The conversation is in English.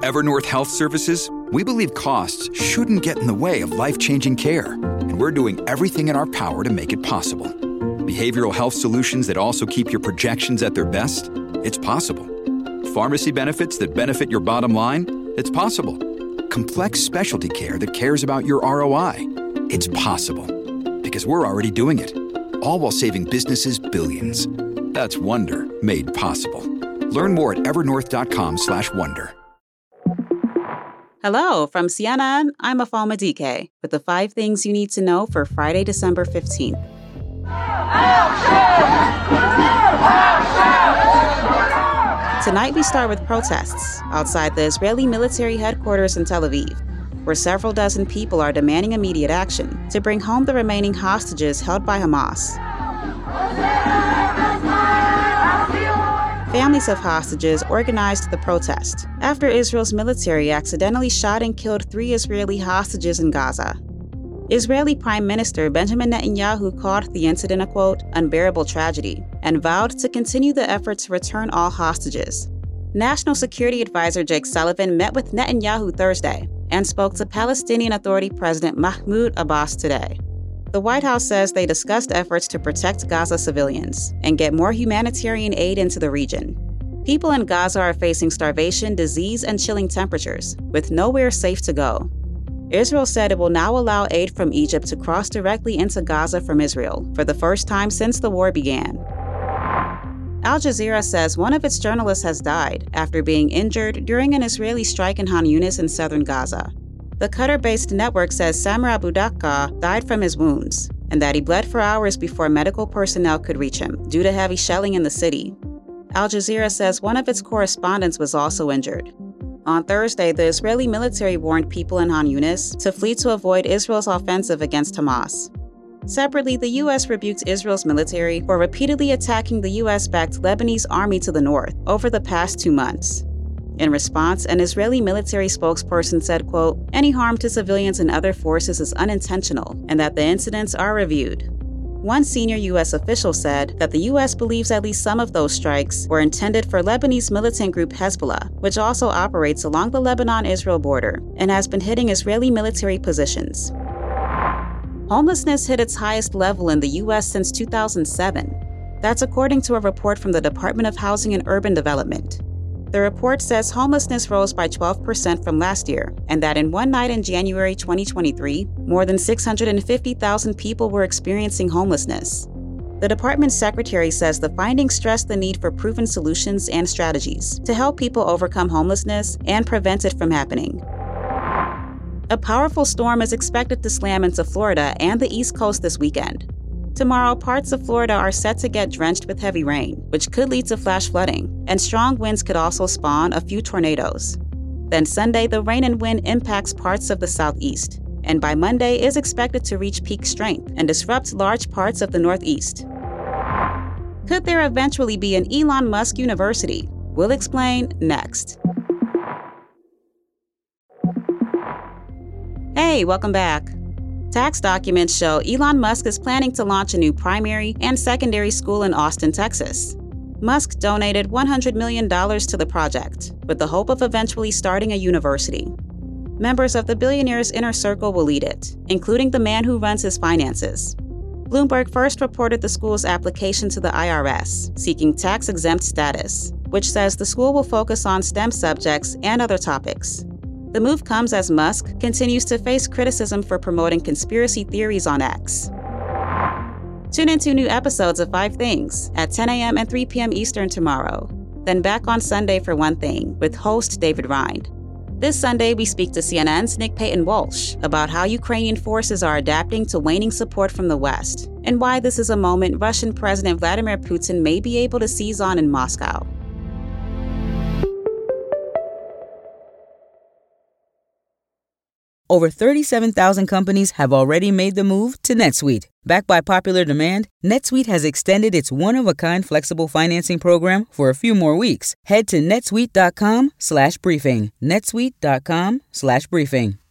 At Evernorth Health Services, we believe costs shouldn't get in the way of life-changing care, and we're doing everything in our power to make it possible. Behavioral health solutions that also keep your projections at their best? It's possible. Pharmacy benefits that benefit your bottom line? It's possible. Complex specialty care that cares about your ROI? It's possible. Because we're already doing it. All while saving businesses billions. That's Wonder made possible. Learn more at evernorth.com/wonder. Hello, from CNN, I'm Afama DK with the 5 things you need to know for Friday, December 15th. Tonight we start with protests outside the Israeli military headquarters in Tel Aviv, where several dozen people are demanding immediate action to bring home the remaining hostages held by Hamas. Families of hostages organized the protest after Israel's military accidentally shot and killed 3 Israeli hostages in Gaza. Israeli Prime Minister Benjamin Netanyahu called the incident a, quote, unbearable tragedy, and vowed to continue the effort to return all hostages. National Security Advisor Jake Sullivan met with Netanyahu Thursday and spoke to Palestinian Authority President Mahmoud Abbas today. The White House says they discussed efforts to protect Gaza civilians and get more humanitarian aid into the region. People in Gaza are facing starvation, disease, and chilling temperatures, with nowhere safe to go. Israel said it will now allow aid from Egypt to cross directly into Gaza from Israel for the first time since the war began. Al Jazeera says one of its journalists has died after being injured during an Israeli strike in Han Yunis in southern Gaza. The Qatar-based network says Samir Abu Dakka died from his wounds and that he bled for hours before medical personnel could reach him due to heavy shelling in the city. Al Jazeera says one of its correspondents was also injured. On Thursday, the Israeli military warned people in Han Yunis to flee to avoid Israel's offensive against Hamas. Separately, the U.S. rebuked Israel's military for repeatedly attacking the U.S.-backed Lebanese army to the north over the past 2 months. In response, an Israeli military spokesperson said, quote, any harm to civilians and other forces is unintentional and that the incidents are reviewed. One senior U.S. official said that the U.S. believes at least some of those strikes were intended for Lebanese militant group Hezbollah, which also operates along the Lebanon-Israel border and has been hitting Israeli military positions. Homelessness hit its highest level in the U.S. since 2007. That's according to a report from the Department of Housing and Urban Development. The report says homelessness rose by 12% from last year, and that in one night in January 2023, more than 650,000 people were experiencing homelessness. The department's secretary says the findings stress the need for proven solutions and strategies to help people overcome homelessness and prevent it from happening. A powerful storm is expected to slam into Florida and the East Coast this weekend. Tomorrow, parts of Florida are set to get drenched with heavy rain, which could lead to flash flooding, and strong winds could also spawn a few tornadoes. Then Sunday, the rain and wind impacts parts of the southeast, and by Monday is expected to reach peak strength and disrupt large parts of the northeast. Could there eventually be an Elon Musk university? We'll explain next. Hey, welcome back. Tax documents show Elon Musk is planning to launch a new primary and secondary school in Austin, Texas. Musk donated $100 million to the project, with the hope of eventually starting a university. Members of the billionaire's inner circle will lead it, including the man who runs his finances. Bloomberg first reported the school's application to the IRS, seeking tax-exempt status, which says the school will focus on STEM subjects and other topics. The move comes as Musk continues to face criticism for promoting conspiracy theories on X. Tune into new episodes of 5 Things at 10 a.m. and 3 p.m. Eastern tomorrow. Then back on Sunday for One Thing with host David Rind. This Sunday, we speak to CNN's Nick Payton-Walsh about how Ukrainian forces are adapting to waning support from the West and why this is a moment Russian President Vladimir Putin may be able to seize on in Moscow. Over 37,000 companies have already made the move to NetSuite. Backed by popular demand, NetSuite has extended its one-of-a-kind flexible financing program for a few more weeks. Head to netsuite.com/briefing. netsuite.com/briefing.